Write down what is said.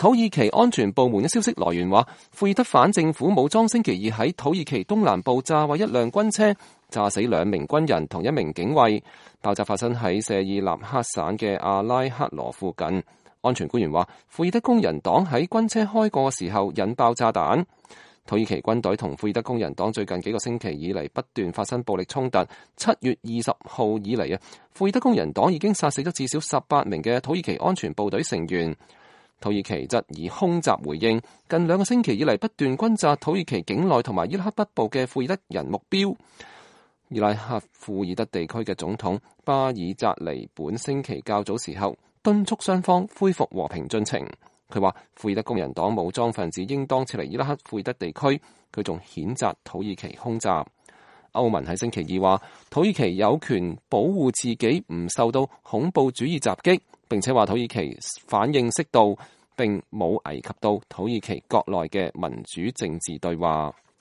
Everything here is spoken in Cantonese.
土耳其安全部門嘅消息來源話，庫爾德反政府武裝星期二喺土耳其東南部炸毀一輛軍車，炸死2名軍人同1名警衛。爆炸發生喺謝爾納克省嘅阿拉克羅附近。安全官員話，庫爾德工人黨喺軍車開過嘅時候引爆炸彈。土耳其軍隊同庫爾德工人黨最近幾個星期以嚟不斷發生暴力衝突。7月20號以嚟庫爾德工人黨已經殺死咗至少18名嘅土耳其安全部隊成員。土耳其則以空襲回應，近2個星期以嚟不斷轟炸土耳其境內同埋伊拉克北部嘅庫爾德人目標。伊拉克庫爾德地區嘅總統巴爾扎尼本星期較早時候敦促雙方恢復和平進程。佢話庫爾德工人黨武裝分子應當撤離伊拉克庫爾德地區。佢仲譴責土耳其空襲。歐盟喺星期二話，土耳其有權保護自己唔受到恐怖主義襲擊，並且話土耳其反應適度，並冇危及到土耳其國內嘅民主政治對話。